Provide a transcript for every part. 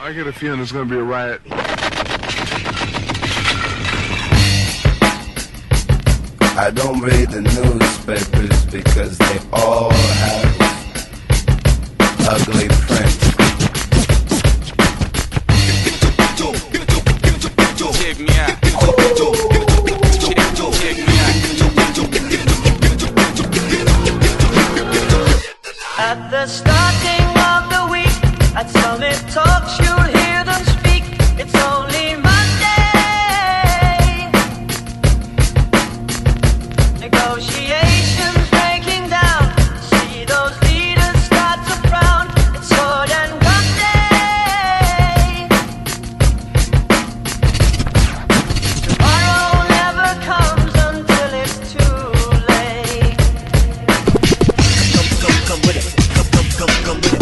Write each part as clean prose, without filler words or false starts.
I get a feeling there's gonna be a riot. I don't read the newspapers because they all have ugly prints. Check me out. Check me out. At the starting of the week, at Summit Talks, you'll hear them speak. It's only Monday. Negotiations breaking down. See those leaders start to frown. It's sword and gun day. Tomorrow never comes until it's too late. Come with it. Come with it.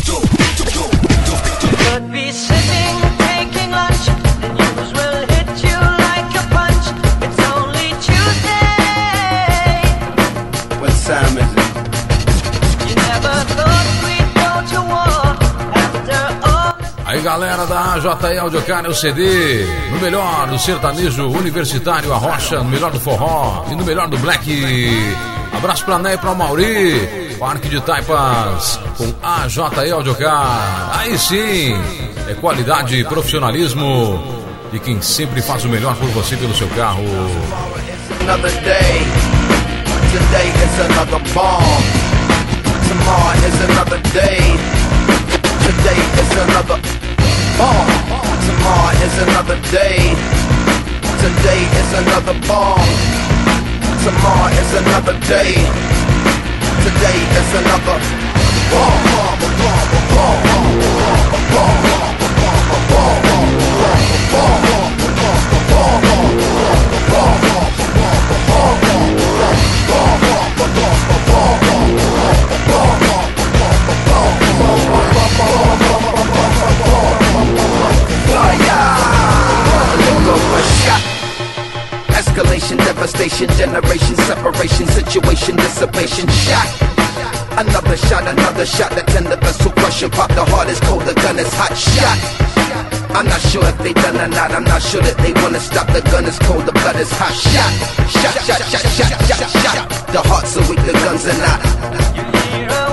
Could be sitting, taking lunch. The news will hit you like a punch. It's only Tuesday. What time is it? You never thought we'd go to war after all. Aí galera da AJL Audiocar, o CD, no melhor do sertanejo universitário, a rocha, no melhor do forró e no melhor do black. Abraço pra Né e pra Mauri, Parque de Taipas, com AJL Audiocar. Aí sim, é qualidade e profissionalismo de quem sempre faz o melhor por você pelo seu carro. Another day. Today is another bomb. Tomorrow is another day. Today is another bomb. Tomorrow is another day. Today is another bomb. Tomorrow is another day. Today is another bomb. Escalation, devastation, generation, separation, situation, dissipation, shot. Another shot, the tender vessel crushing, pop the heart is cold, the gun is hot, shot. I'm not sure if they done or not, I'm not sure that they wanna stop, the gun is cold, the blood is hot, shot. The hearts are weak, the guns are not. You hear a